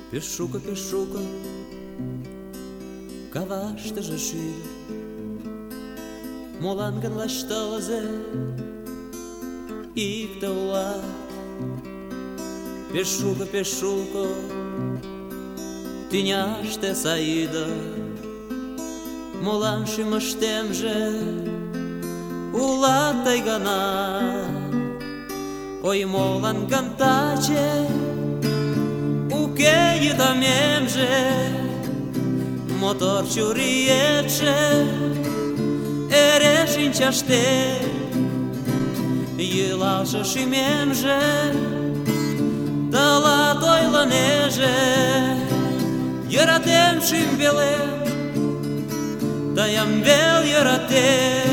Пешука, кавашты жашир, Моланган лашталазе, иктаула. Пешука, тиняште саида, Моланши маштемже, ула тайгана. Ой, моланган таче, uke tamemje, motor ciuriecze, ereșin ceaște, ilașă și memje, da la toi la neje, ieratem și-n belem, da i-am bel ieratem.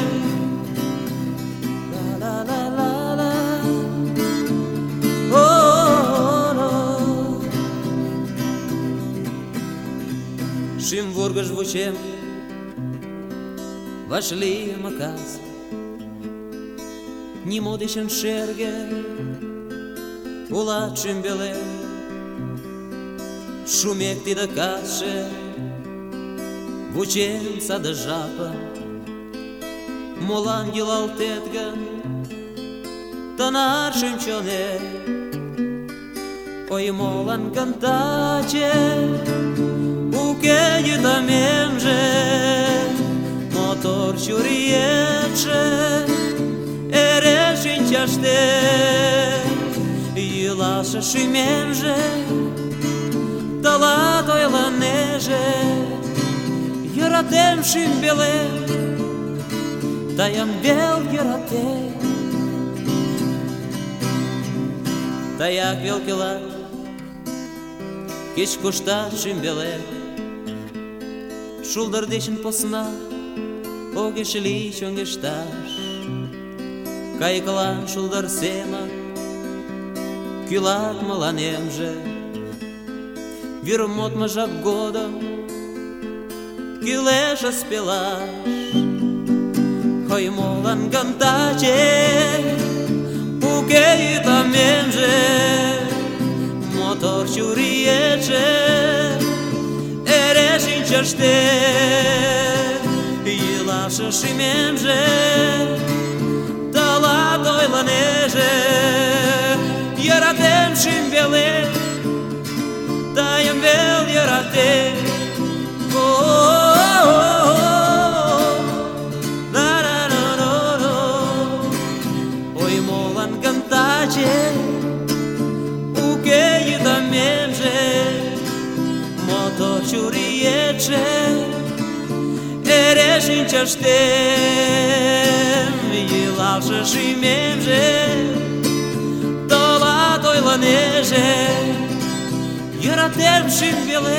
Și-n vurgă-și vucem, вошли в маказ, ні модичен шерге, улачим беле, шумек ти да каше, vucem sa da japa, molangil altetgan, da našim čone, oj molan cantace, uke tamemje, motor ciuriecze, ereșin ceaște, ilașă și memje, da la toi la neje, ieratem și-n belem, da i-am bel ieratem. Da jak wielki lat, kiedyś kusztaczym belem, Шулдар дешін посна, огешли чонгешташ, Кайкалан шулдар сема, кюлат маланемже, Вирмот мажак годом, кюлеша спелаш, Хой молан гантаче, укей тамемже, Мотор ciuriece, ereșin ceaște, ilașă și memje, da la toi la neje, ieratem și-n belem, da i-am bel ieratem. Oi molan cantace, uke tamemje, motor ciuriecze, ereșin ceaște, ilașă și memje, da la toi la neje, ieratem și-n belem,